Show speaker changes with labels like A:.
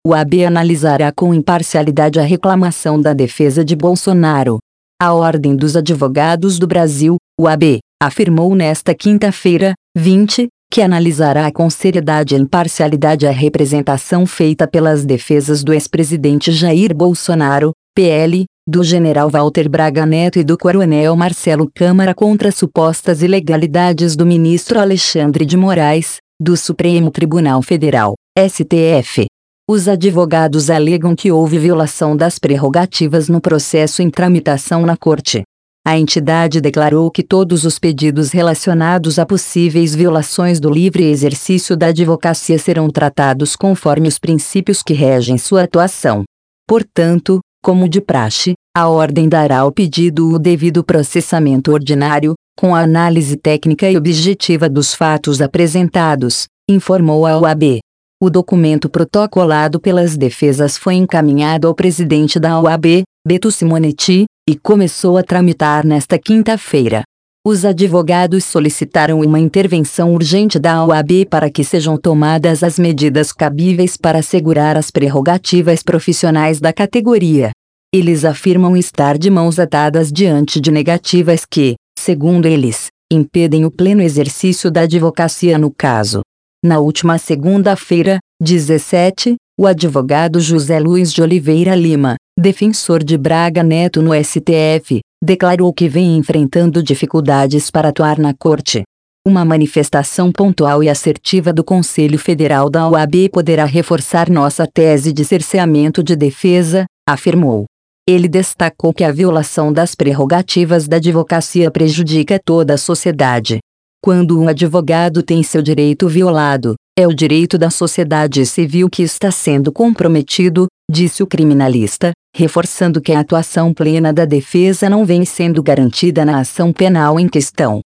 A: o AB analisará com imparcialidade a reclamação da defesa de Bolsonaro. A Ordem dos Advogados do Brasil, OAB, afirmou nesta quinta-feira, 20, que analisará com seriedade e imparcialidade a representação feita pelas defesas do ex-presidente Jair Bolsonaro, PL, do general Walter Braga Neto e do coronel Marcelo Câmara contra supostas ilegalidades do ministro Alexandre de Moraes, do Supremo Tribunal Federal, STF. Os advogados alegam que houve violação das prerrogativas no processo em tramitação na Corte. A entidade declarou que todos os pedidos relacionados a possíveis violações do livre exercício da advocacia serão tratados conforme os princípios que regem sua atuação. Portanto, como de praxe, a Ordem dará ao pedido o devido processamento ordinário, com a análise técnica e objetiva dos fatos apresentados, informou a OAB. O documento protocolado pelas defesas foi encaminhado ao presidente da OAB, Beto Simonetti, e começou a tramitar nesta quinta-feira. Os advogados solicitaram uma intervenção urgente da OAB para que sejam tomadas as medidas cabíveis para assegurar as prerrogativas profissionais da categoria. Eles afirmam estar de mãos atadas diante de negativas que, segundo eles, impedem o pleno exercício da advocacia no caso. Na última segunda-feira, 17, o advogado José Luiz de Oliveira Lima, defensor de Braga Neto no STF, declarou que vem enfrentando dificuldades para atuar na Corte. Uma manifestação pontual e assertiva do Conselho Federal da OAB poderá reforçar nossa tese de cerceamento de defesa, afirmou. Ele destacou que a violação das prerrogativas da advocacia prejudica toda a sociedade. Quando um advogado tem seu direito violado, é o direito da sociedade civil que está sendo comprometido, disse o criminalista, reforçando que a atuação plena da defesa não vem sendo garantida na ação penal em questão.